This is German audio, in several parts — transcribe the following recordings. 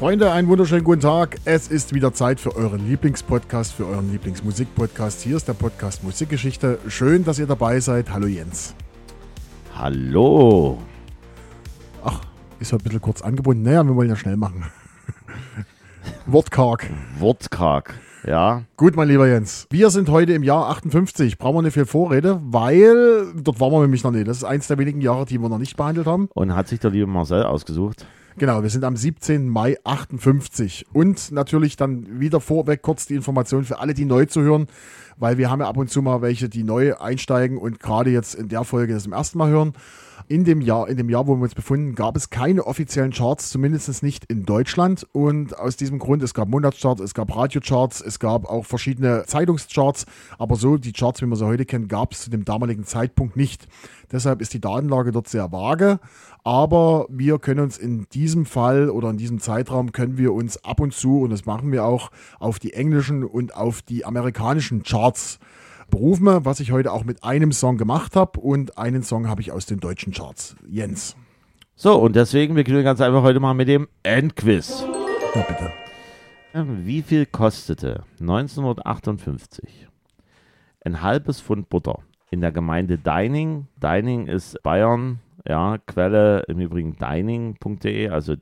Freunde, einen wunderschönen guten Tag. Es ist wieder Zeit für euren Lieblingspodcast, für euren Lieblingsmusikpodcast. Hier ist der Podcast Musikgeschichte. Schön, dass ihr dabei seid. Hallo Jens. Hallo. Ach, ist heute ein bisschen kurz angebunden. Naja, wir wollen ja schnell machen. Wortkarg. Ja. Gut, mein lieber Jens. Wir sind heute im Jahr 58. Brauchen wir nicht viel Vorrede, weil dort waren wir nämlich noch nicht. Das ist eins der wenigen Jahre, die wir noch nicht behandelt haben. Und hat sich der liebe Marcel ausgesucht? Genau, wir sind am 17. Mai 58 und natürlich dann wieder vorweg kurz die Information für alle, die neu zuhören, weil wir haben ja ab und zu mal welche, die neu einsteigen und gerade jetzt in der Folge das zum ersten Mal hören. In dem Jahr, wo wir uns befunden, gab es keine offiziellen Charts, zumindest nicht in Deutschland. Und aus diesem Grund, es gab Monatscharts, es gab Radiocharts, es gab auch verschiedene Zeitungscharts. Aber so die Charts, wie wir sie heute kennen, gab es zu dem damaligen Zeitpunkt nicht. Deshalb ist die Datenlage dort sehr vage. Aber wir können uns in diesem Fall oder in diesem Zeitraum können wir uns ab und zu, und das machen wir auch, auf die englischen und auf die amerikanischen Charts berufen, was ich heute auch mit einem Song gemacht habe, und einen Song habe ich aus den deutschen Charts. Jens. So, und deswegen beginnen wir ganz einfach heute mal mit dem Endquiz. Ja, bitte. Wie viel kostete 1958 ein halbes Pfund Butter in der Gemeinde Deining? Deining ist Bayern, ja, Quelle im Übrigen deining.de, also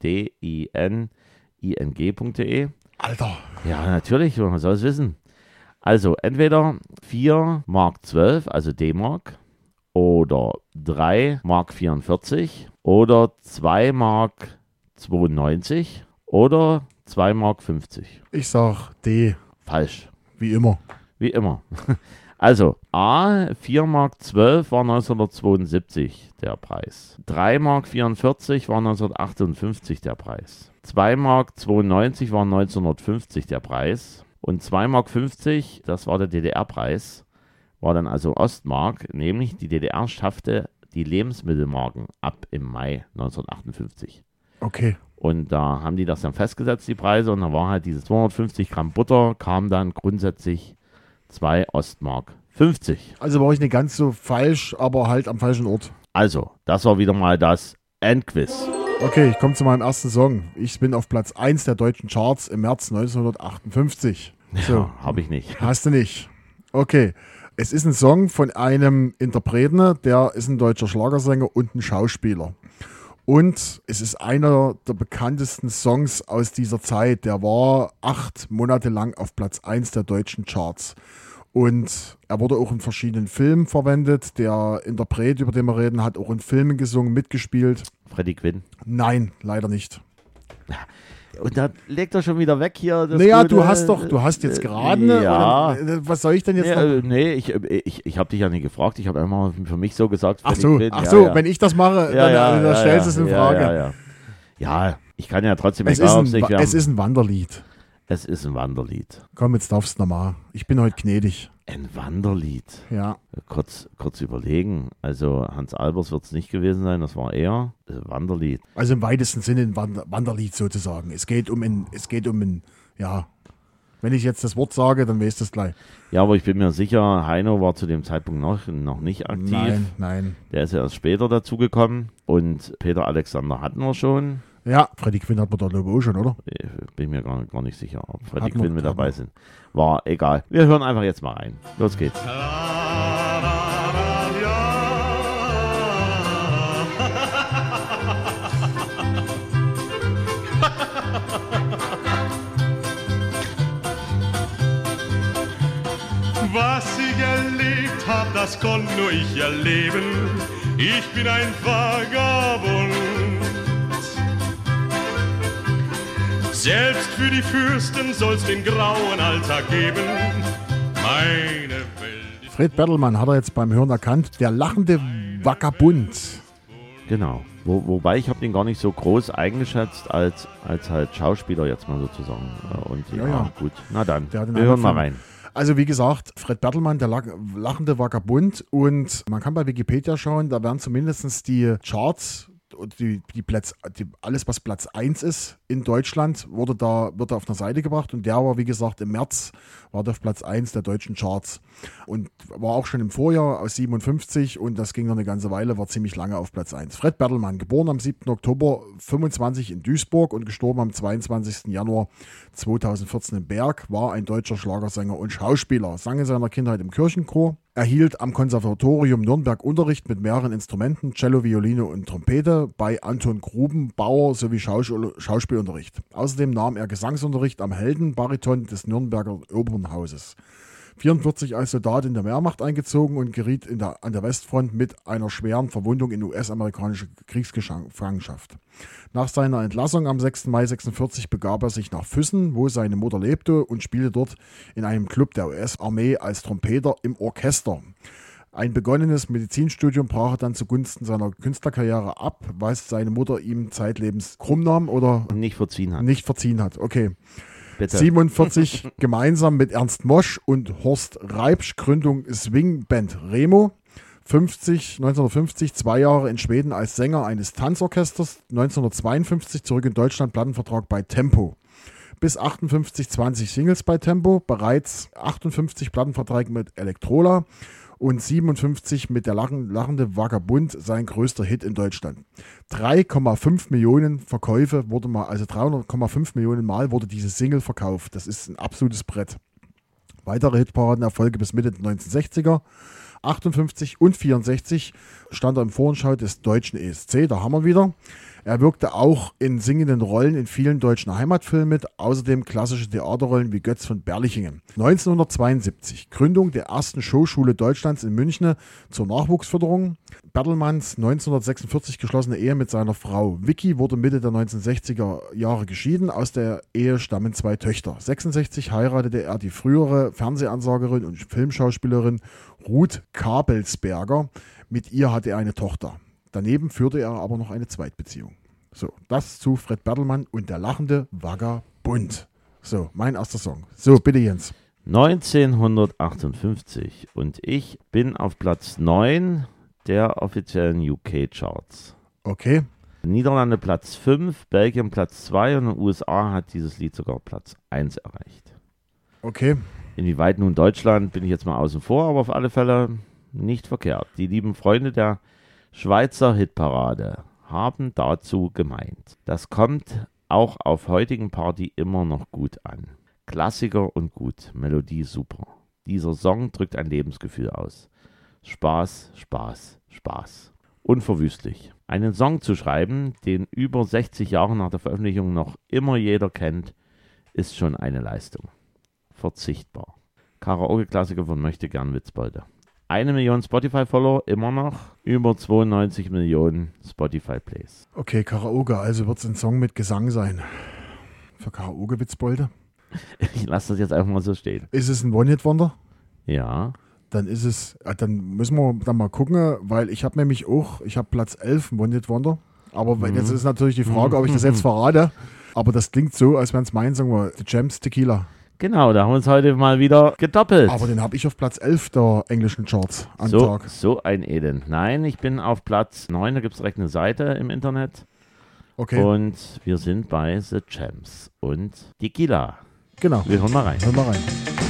DINING.de. Alter. Ja, natürlich, man soll es wissen. Also entweder 4,12 Mark, also D-Mark, oder 3,44 Mark oder 2,92 Mark oder 2,50 Mark. Ich sag D. Falsch. Wie immer. Wie immer. Also A, 4,12 Mark war 1972 der Preis. 3,44 Mark war 1958 der Preis. 2,92 Mark war 1950 der Preis. Und 2,50 Mark, das war der DDR-Preis, war dann also Ostmark, nämlich die DDR schaffte die Lebensmittelmarken ab im Mai 1958. Okay. Und da haben die das dann festgesetzt, die Preise, und da war halt diese 250 Gramm Butter, kam dann grundsätzlich 2 Ostmark 50. Also war ich nicht ganz so falsch, aber halt am falschen Ort. Also, das war wieder mal das Endquiz. Okay, ich komme zu meinem ersten Song. Ich bin auf Platz 1 der deutschen Charts im März 1958. So. Ja, habe ich nicht. Hast du nicht. Okay. Es ist ein Song von einem Interpreten, der ist ein deutscher Schlagersänger und ein Schauspieler. Und es ist einer der bekanntesten Songs aus dieser Zeit. Der war 8 Monate lang auf Platz 1 der deutschen Charts. Und er wurde auch in verschiedenen Filmen verwendet. Der Interpret, über den wir reden, hat auch in Filmen gesungen, mitgespielt. Freddie Quinn. Nein, leider nicht. Und da legt er schon wieder weg hier. Naja, du hast jetzt gerade, ja. Was soll ich denn jetzt noch? Nee, ich habe dich ja nicht gefragt, ich habe einfach für mich so gesagt. Ach so, ja. Wenn ich das mache, dann stellst du es in Frage. Ja, ich kann ja trotzdem, es ist ein Wanderlied. Es ist ein Wanderlied. Komm, jetzt darfst du nochmal. Ich bin heute gnädig. Ein Wanderlied? Ja. Kurz überlegen. Also Hans Albers wird es nicht gewesen sein, das war eher ein Wanderlied. Also im weitesten Sinne ein Wanderlied sozusagen. Es geht um ein, ja, wenn ich jetzt das Wort sage, dann weißt du es gleich. Ja, aber ich bin mir sicher, Heino war zu dem Zeitpunkt noch nicht aktiv. Nein. Der ist ja erst später dazugekommen, und Peter Alexander hatten wir schon. Ja, Freddie Quinn hat man da glaube ich auch schon, oder? Bin mir gar nicht sicher, ob Freddie Quinn mit dabei sind. War egal. Wir hören einfach jetzt mal rein. Los geht's. Was ich erlebt hab, das konnte nur ich erleben. Ich bin ein Vagabund. Selbst für die Fürsten soll's den grauen Alltag geben. Meine Welt. Fred Bertelmann hat er jetzt beim Hören erkannt. Der lachende Vagabund. Genau. Wobei ich habe den gar nicht so groß eingeschätzt als halt Schauspieler jetzt mal sozusagen. Und ja, gut. Na dann, wir hören mal rein. Also wie gesagt, Fred Bertelmann, der lachende Vagabund. Und man kann bei Wikipedia schauen, da werden zumindest die Charts alles, was Platz 1 ist in Deutschland, wird da auf einer Seite gebracht und der war, wie gesagt, im März war der auf Platz 1 der deutschen Charts und war auch schon im Vorjahr aus 57 und das ging noch eine ganze Weile, war ziemlich lange auf Platz 1. Fred Bertelmann, geboren am 7. Oktober 25 in Duisburg und gestorben am 22. Januar 2014 in Berg, war ein deutscher Schlagersänger und Schauspieler, sang in seiner Kindheit im Kirchenchor, erhielt am Konservatorium Nürnberg Unterricht mit mehreren Instrumenten, Cello, Violine und Trompete bei Anton Grubenbauer sowie Schauspielunterricht. Außerdem nahm er Gesangsunterricht am Heldenbariton des Nürnberger Opernhauses. 1944 als Soldat in der Wehrmacht eingezogen und geriet an der Westfront mit einer schweren Verwundung in US-amerikanische Kriegsgefangenschaft. Nach seiner Entlassung am 6. Mai 1946 begab er sich nach Füssen, wo seine Mutter lebte und spielte dort in einem Club der US-Armee als Trompeter im Orchester. Ein begonnenes Medizinstudium brach er dann zugunsten seiner Künstlerkarriere ab, was seine Mutter ihm zeitlebens krumm nahm oder nicht verziehen hat. Okay. Bitte. 47 gemeinsam mit Ernst Mosch und Horst Reibsch, Gründung Swingband Remo. 1950 2 Jahre in Schweden als Sänger eines Tanzorchesters. 1952 zurück in Deutschland, Plattenvertrag bei Tempo. Bis 58 20 Singles bei Tempo, bereits 58 Plattenverträge mit Elektrola und 57 mit der lachende Vagabund, sein größter Hit in Deutschland. 3,5 Millionen Verkäufe wurde mal, also 300,5 Millionen Mal wurde diese Single verkauft. Das ist ein absolutes Brett. Weitere Hitparadenerfolge bis Mitte der 1960er. 58 und 64 stand er im Vorentscheid des deutschen ESC, da haben wir wieder. Er wirkte auch in singenden Rollen in vielen deutschen Heimatfilmen mit, außerdem klassische Theaterrollen wie Götz von Berlichingen. 1972, Gründung der ersten Showschule Deutschlands in München zur Nachwuchsförderung. Bertelmanns 1946 geschlossene Ehe mit seiner Frau Vicky wurde Mitte der 1960er Jahre geschieden. Aus der Ehe stammen 2 Töchter. 1966 heiratete er die frühere Fernsehansagerin und Filmschauspielerin Ruth Kabelsberger. Mit ihr hatte er eine Tochter. Daneben führte er aber noch eine Zweitbeziehung. So, das zu Fred Bertelmann und der lachende Vagabund. So, mein erster Song. So, bitte Jens. 1958 und ich bin auf Platz 9 der offiziellen UK-Charts. Okay. Niederlande Platz 5, Belgien Platz 2 und in den USA hat dieses Lied sogar Platz 1 erreicht. Okay. Inwieweit nun Deutschland, bin ich jetzt mal außen vor, aber auf alle Fälle nicht verkehrt. Die lieben Freunde der Schweizer Hitparade haben dazu gemeint. Das kommt auch auf heutigen Party immer noch gut an. Klassiker und gut, Melodie super. Dieser Song drückt ein Lebensgefühl aus. Spaß, Spaß, Spaß. Unverwüstlich. Einen Song zu schreiben, den über 60 Jahre nach der Veröffentlichung noch immer jeder kennt, ist schon eine Leistung. Verzichtbar. Karaoke-Klassiker von Möchtegern Witzbolde. 1 Million Spotify-Follower, immer noch. Über 92 Millionen Spotify-Plays. Okay, Karaoke, also wird es ein Song mit Gesang sein. Für Karaoke-Witzbolde? Ich lasse das jetzt einfach mal so stehen. Ist es ein One-Hit-Wonder? Ja. Dann ist es, dann müssen wir dann mal gucken, weil ich habe nämlich auch, ich habe Platz 11, ein One-Hit-Wonder. Aber jetzt ist natürlich die Frage, ob ich das jetzt verrate. Aber das klingt so, als wenn es mein Song war, The Gems Tequila. Genau, da haben wir uns heute mal wieder gedoppelt. Aber den habe ich auf Platz 11 der englischen Charts am Tag. So ein Elend. Nein, ich bin auf Platz 9, da gibt es direkt eine Seite im Internet. Okay. Und wir sind bei The Gems und Tequila. Genau. Wir hören mal rein. Hören mal rein.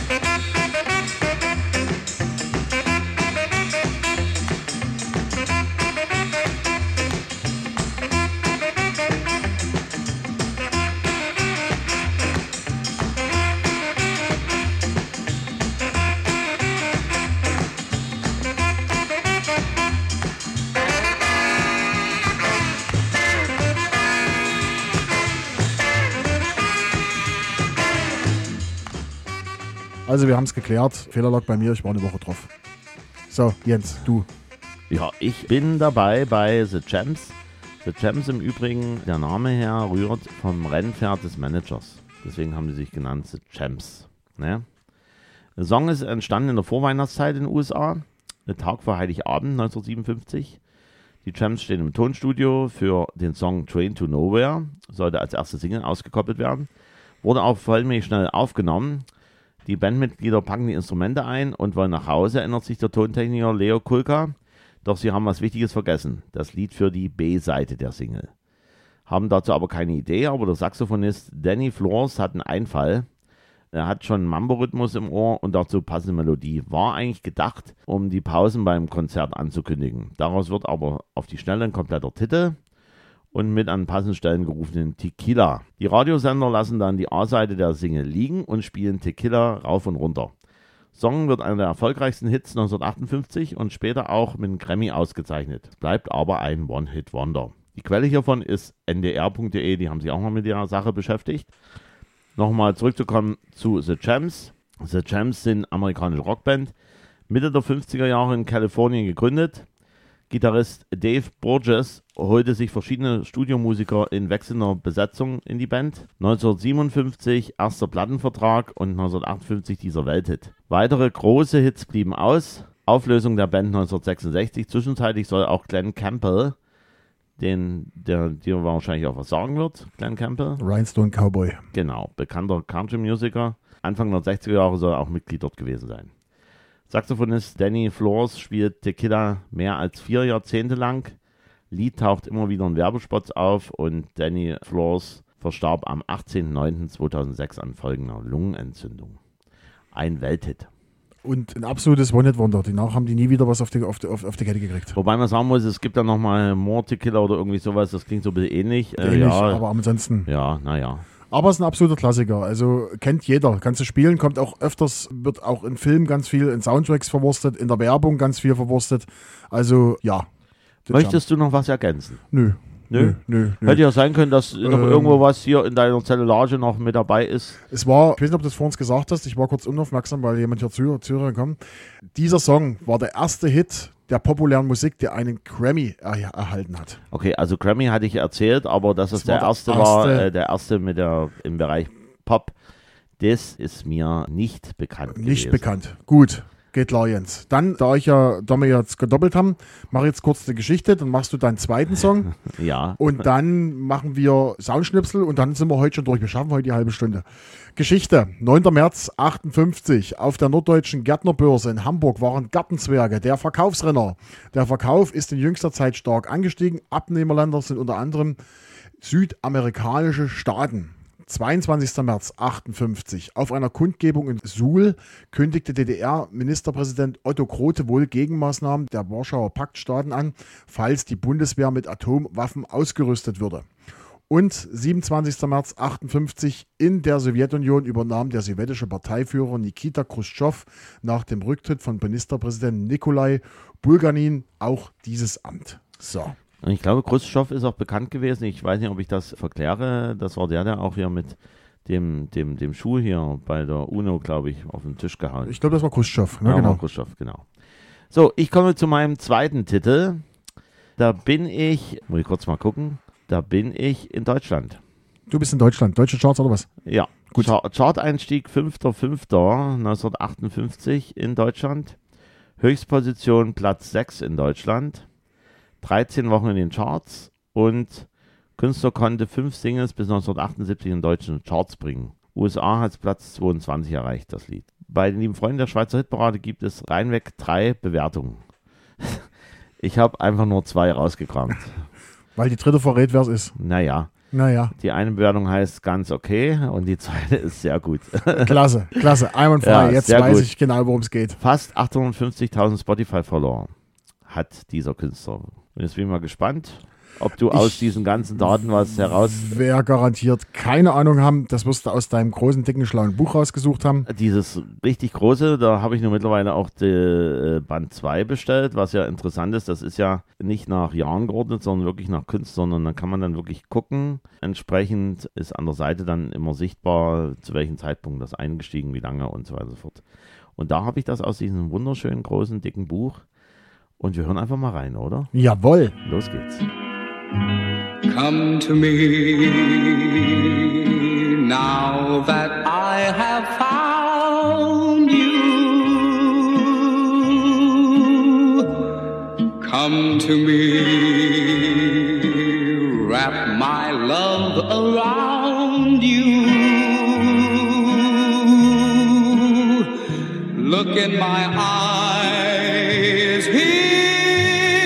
Also wir haben es geklärt. Fehlerlog bei mir, ich war eine Woche drauf. So, Jens, du. Ja, ich bin dabei bei The Gems. The Gems im Übrigen, der Name her rührt vom Rennpferd des Managers. Deswegen haben sie sich genannt The Gems. Ne? Der Song ist entstanden in der Vorweihnachtszeit in den USA. Der Tag vor Heiligabend 1957. Die Gems stehen im Tonstudio für den Song Train to Nowhere. Sollte als erste Single ausgekoppelt werden. Wurde auch vollmäßig schnell aufgenommen. Die Bandmitglieder packen die Instrumente ein und wollen nach Hause, erinnert sich der Tontechniker Leo Kulka. Doch sie haben was Wichtiges vergessen, das Lied für die B-Seite der Single. Haben dazu aber keine Idee, aber der Saxophonist Danny Flores hat einen Einfall. Er hat schon Mambo-Rhythmus im Ohr und dazu passende Melodie. War eigentlich gedacht, um die Pausen beim Konzert anzukündigen. Daraus wird aber auf die Schnelle ein kompletter Titel und mit an passenden Stellen gerufenen Tequila. Die Radiosender lassen dann die A-Seite der Single liegen und spielen Tequila rauf und runter. Song wird einer der erfolgreichsten Hits 1958 und später auch mit einem Grammy ausgezeichnet. Bleibt aber ein One-Hit-Wonder. Die Quelle hiervon ist ndr.de, die haben sich auch mal mit der Sache beschäftigt. Nochmal zurückzukommen zu The Champs. The Champs sind eine amerikanische Rockband, Mitte der 50er Jahre in Kalifornien gegründet. Gitarrist Dave Burgess holte sich verschiedene Studiomusiker in wechselnder Besetzung in die Band. 1957 erster Plattenvertrag und 1958 dieser Welthit. Weitere große Hits blieben aus. Auflösung der Band 1966. Zwischenzeitlich soll auch Glenn Campbell, der dir wahrscheinlich auch was sagen wird, Glenn Campbell. Rhinestone Cowboy. Genau, bekannter Country-Musiker. Anfang der 60er Jahre soll er auch Mitglied dort gewesen sein. Saxophonist Danny Flores spielt Tequila mehr als 4 Jahrzehnte lang. Lied taucht immer wieder in Werbespots auf und Danny Flores verstarb am 18.09.2006 an folgender Lungenentzündung. Ein Welthit. Und ein absolutes One-Hit-Wonder. Danach haben die nie wieder was auf die Kette gekriegt. Wobei man sagen muss, es gibt dann nochmal More Tequila oder irgendwie sowas, das klingt so ein bisschen ähnlich. Ähnlich, aber ansonsten. Ja, naja. Aber es ist ein absoluter Klassiker. Also kennt jeder. Kannst du spielen, kommt auch öfters, wird auch in Filmen ganz viel, in Soundtracks verwurstet, in der Werbung ganz viel verwurstet. Also ja. Möchtest du noch was ergänzen? Nö. Hätte ja sein können, dass noch irgendwo was hier in deiner Zellulage noch mit dabei ist. Es war, ich weiß nicht, ob du das vor uns gesagt hast, ich war kurz unaufmerksam, weil jemand hier Zuhörer kam. Dieser Song war der erste Hit der populären Musik, der einen Grammy erhalten hat. Okay, also Grammy hatte ich erzählt, aber dass es der erste war, der erste im Bereich Pop, das ist mir nicht bekannt Nicht gewesen. bekannt. Gut. Geht klar, Jens. Dann, da wir jetzt gedoppelt haben, mache ich jetzt kurz die Geschichte, dann machst du deinen zweiten Song. Ja. Und dann machen wir Soundschnipsel und dann sind wir heute schon durch. Wir schaffen heute die halbe Stunde. Geschichte. 9. März 58. Auf der Norddeutschen Gärtnerbörse in Hamburg waren Gartenzwerge, der Verkaufsrenner. Der Verkauf ist in jüngster Zeit stark angestiegen. Abnehmerländer sind unter anderem südamerikanische Staaten. 22. März 58. Auf einer Kundgebung in Suhl kündigte DDR-Ministerpräsident Otto Grote wohl Gegenmaßnahmen der Warschauer Paktstaaten an, falls die Bundeswehr mit Atomwaffen ausgerüstet würde. Und 27. März 58. In der Sowjetunion übernahm der sowjetische Parteiführer Nikita Chruschtschow nach dem Rücktritt von Ministerpräsident Nikolai Bulganin auch dieses Amt. So. Ich glaube, Chruschtschow ist auch bekannt gewesen. Ich weiß nicht, ob ich das verkläre. Das war der auch hier mit dem Schuh hier bei der UNO, glaube ich, auf den Tisch gehauen. Ich glaube, das war Chruschtschow. Ne? Ja, Genau. Chruschtschow, genau. So, ich komme zu meinem zweiten Titel. Da bin ich, muss ich kurz mal gucken, da bin ich in Deutschland. Du bist in Deutschland. Deutsche Charts oder was? Ja, gut. Chart-Einstieg 5.5.1958 in Deutschland. Höchstposition Platz 6 in Deutschland. 13 Wochen in den Charts und Künstler konnte 5 Singles bis 1978 in deutschen Charts bringen. USA hat Platz 22 erreicht, das Lied. Bei den lieben Freunden der Schweizer Hitparade gibt es reinweg 3 Bewertungen. Ich habe einfach nur 2 rausgekramt. Weil die dritte verrät, wer es ist. Naja, die eine Bewertung heißt ganz okay und die zweite ist sehr gut. Klasse, einwandfrei. Ja, jetzt weiß ich genau, worum es geht. Fast 850.000 Spotify-Follower hat dieser Künstler. Und jetzt bin ich mal gespannt, ob du aus diesen ganzen Daten was heraus... Wer garantiert keine Ahnung haben, das wirst du aus deinem großen, dicken, schlauen Buch rausgesucht haben. Dieses richtig große, da habe ich nur mittlerweile auch die Band 2 bestellt, was ja interessant ist. Das ist ja nicht nach Jahren geordnet, sondern wirklich nach Künstlern. Sondern dann kann man dann wirklich gucken. Entsprechend ist an der Seite dann immer sichtbar, zu welchem Zeitpunkt das eingestiegen, wie lange und so weiter und so fort. Und da habe ich das aus diesem wunderschönen, großen, dicken Buch. Und wir hören einfach mal rein, oder? Jawohl. Los geht's. Come to me now that I have found you. Come to me, wrap my love around you. Look in my eyes, hear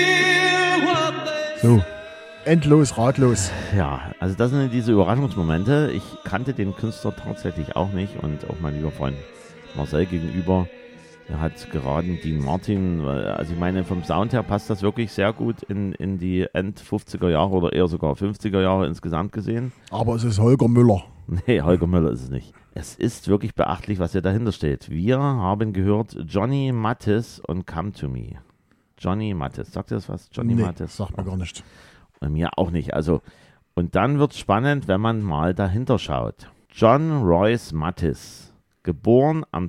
endlos ratlos. Ja, also das sind diese Überraschungsmomente. Ich kannte den Künstler tatsächlich auch nicht und auch mein lieber Freund Marcel gegenüber, der hat geraten, Dean Martin, also ich meine, vom Sound her passt das wirklich sehr gut in die End-50er Jahre oder eher sogar 50er Jahre insgesamt gesehen. Aber es ist Holger Müller. Nee, Holger Müller ist es nicht. Es ist wirklich beachtlich, was hier dahinter steht. Wir haben gehört Johnny Mathis und Come to Me. Johnny Mathis, sagt ihr das was? Johnny Mathis? Sagt mir gar nicht. Und mir auch nicht. Also, und dann wird es spannend, wenn man mal dahinter schaut. John Royce Mathis, geboren am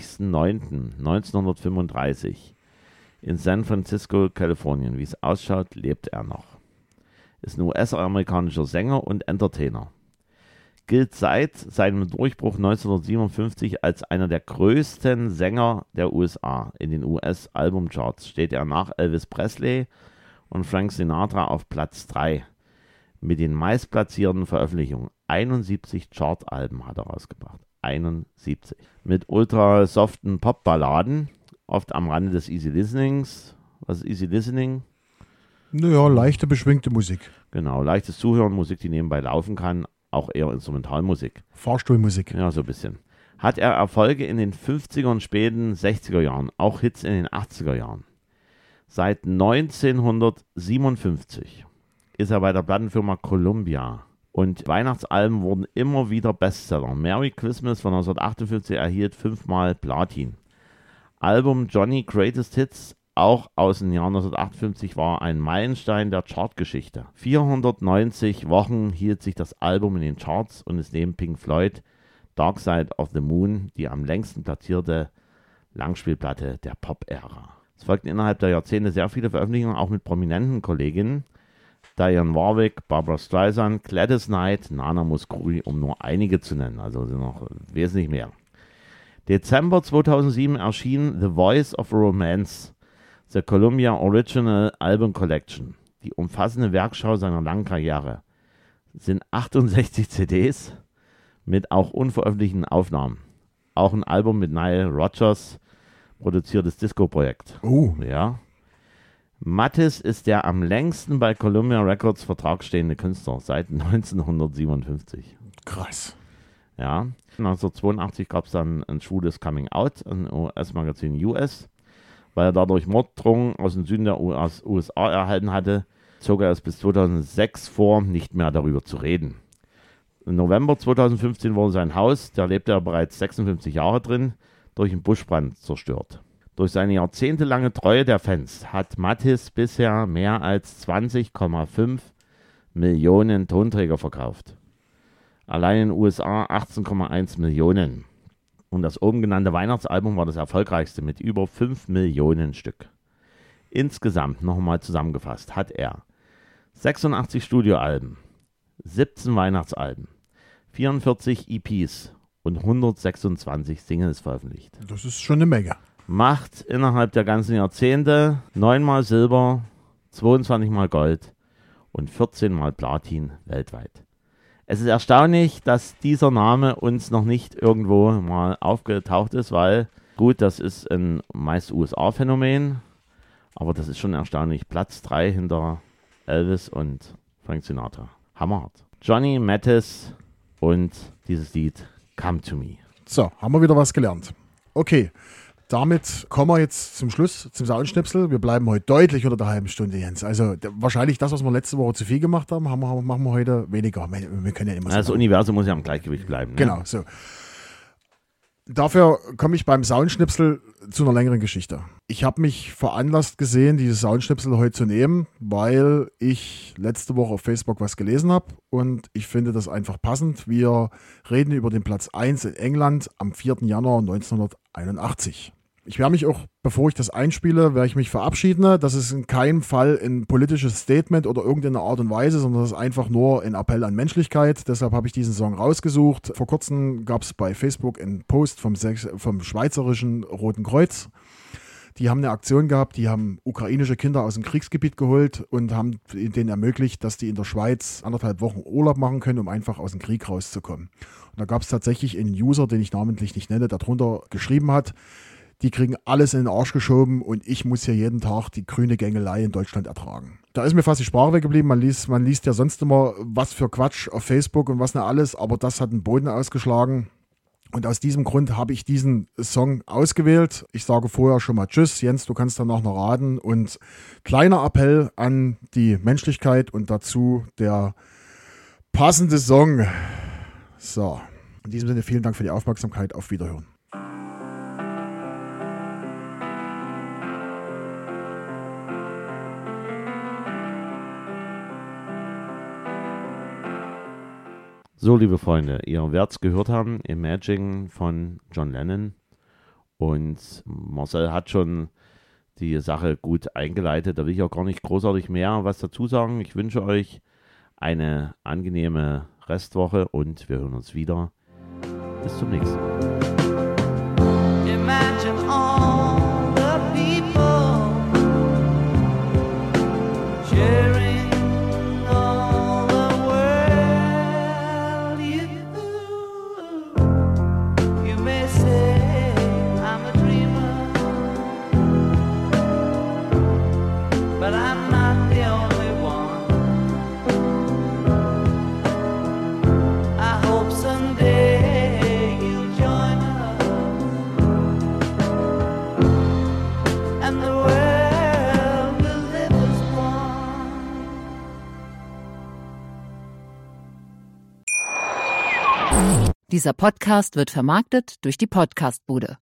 30.09.1935 in San Francisco, Kalifornien. Wie es ausschaut, lebt er noch. Ist ein US-amerikanischer Sänger und Entertainer. Gilt seit seinem Durchbruch 1957 als einer der größten Sänger der USA. In den US-Albumcharts steht er nach Elvis Presley und Frank Sinatra auf Platz 3 mit den meistplatzierten Veröffentlichungen. 71 Chartalben hat er rausgebracht. 71. Mit ultra soften Popballaden, oft am Rande des Easy Listenings. Was ist Easy Listening? Naja, leichte, beschwingte Musik. Genau, leichtes Zuhören, Musik, die nebenbei laufen kann. Auch eher Instrumentalmusik. Fahrstuhlmusik. Ja, so ein bisschen. Hat er Erfolge in den 50er und späten 60er Jahren, auch Hits in den 80er Jahren. Seit 1957 ist er bei der Plattenfirma Columbia und Weihnachtsalben wurden immer wieder Bestseller. Merry Christmas von 1958 erhielt 5-mal Platin. Album Johnny Greatest Hits, auch aus dem Jahr 1958, war ein Meilenstein der Chartgeschichte. 490 Wochen hielt sich das Album in den Charts und ist neben Pink Floyd Dark Side of the Moon die am längsten platzierte Langspielplatte der Pop-Ära. Es folgten innerhalb der Jahrzehnte sehr viele Veröffentlichungen, auch mit prominenten Kolleginnen. Diane Warwick, Barbra Streisand, Gladys Knight, Nana Mouskouri, um nur einige zu nennen. Also sind noch wesentlich mehr. Dezember 2007 erschien The Voice of Romance, The Columbia Original Album Collection. Die umfassende Werkschau seiner langen Karriere. Es sind 68 CDs mit auch unveröffentlichten Aufnahmen. Auch ein Album mit Nile Rodgers, produziertes Disco-Projekt. Oh. Ja. Mathis ist der am längsten bei Columbia Records Vertrag stehende Künstler seit 1957. Krass. Ja. 1982 gab es dann ein schwules Coming Out, ein US-Magazin US. Weil er dadurch Morddrohungen aus dem Süden der USA erhalten hatte, zog er es bis 2006 vor, nicht mehr darüber zu reden. Im November 2015 wurde sein Haus, da lebte er bereits 56 Jahre drin, durch einen Buschbrand zerstört. Durch seine jahrzehntelange Treue der Fans hat Mathis bisher mehr als 20,5 Millionen Tonträger verkauft. Allein in den USA 18,1 Millionen. Und das oben genannte Weihnachtsalbum war das erfolgreichste mit über 5 Millionen Stück. Insgesamt, nochmal zusammengefasst, hat er 86 Studioalben, 17 Weihnachtsalben, 44 EPs und 126 Singles veröffentlicht. Das ist schon eine Menge. Macht innerhalb der ganzen Jahrzehnte 9-mal Silber, 22-mal Gold und 14-mal Platin weltweit. Es ist erstaunlich, dass dieser Name uns noch nicht irgendwo mal aufgetaucht ist, weil, gut, das ist ein meist USA-Phänomen, aber das ist schon erstaunlich. Platz 3 hinter Elvis und Frank Sinatra. Hammerhart. Johnny Mathis und dieses Lied Come to Me. So, haben wir wieder was gelernt. Okay, damit kommen wir jetzt zum Schluss, zum Soundschnipsel. Wir bleiben heute deutlich unter der halben Stunde, Jens. Also wahrscheinlich das, was wir letzte Woche zu viel gemacht haben, machen wir heute weniger. Wir können ja immer so das Universum muss ja im Gleichgewicht bleiben. Ne? Genau, so. Dafür komme ich beim Soundschnipsel zu einer längeren Geschichte. Ich habe mich veranlasst gesehen, dieses Soundschnipsel heute zu nehmen, weil ich letzte Woche auf Facebook was gelesen habe und ich finde das einfach passend. Wir reden über den Platz 1 in England am 4. Januar 1981. Ich werde mich auch, bevor ich das einspiele, werde ich mich verabschieden. Das ist in keinem Fall ein politisches Statement oder irgendeine Art und Weise, sondern das ist einfach nur ein Appell an Menschlichkeit. Deshalb habe ich diesen Song rausgesucht. Vor kurzem gab es bei Facebook einen Post vom Schweizerischen Roten Kreuz. Die haben eine Aktion gehabt, die haben ukrainische Kinder aus dem Kriegsgebiet geholt und haben denen ermöglicht, dass die in der Schweiz 1,5 Wochen Urlaub machen können, um einfach aus dem Krieg rauszukommen. Und da gab es tatsächlich einen User, den ich namentlich nicht nenne, der darunter geschrieben hat: die kriegen alles in den Arsch geschoben und ich muss hier jeden Tag die grüne Gängelei in Deutschland ertragen. Da ist mir fast die Sprache weggeblieben. Man liest ja sonst immer, was für Quatsch auf Facebook und was nicht alles, aber das hat den Boden ausgeschlagen. Und aus diesem Grund habe ich diesen Song ausgewählt. Ich sage vorher schon mal Tschüss, Jens, du kannst danach noch raten. Und kleiner Appell an die Menschlichkeit und dazu der passende Song. So, in diesem Sinne vielen Dank für die Aufmerksamkeit. Auf Wiederhören. So, liebe Freunde, ihr werdet es gehört haben, Imagine von John Lennon. Und Marcel hat schon die Sache gut eingeleitet. Da will ich auch gar nicht großartig mehr was dazu sagen. Ich wünsche euch eine angenehme Restwoche und wir hören uns wieder. Bis zum nächsten Mal. Imagine all the people sharing all the world. You may say I'm a dreamer, but I'm not the only one. I hope someday you'll join us and the world will live as one. Dieser Podcast wird vermarktet durch die Podcastbude.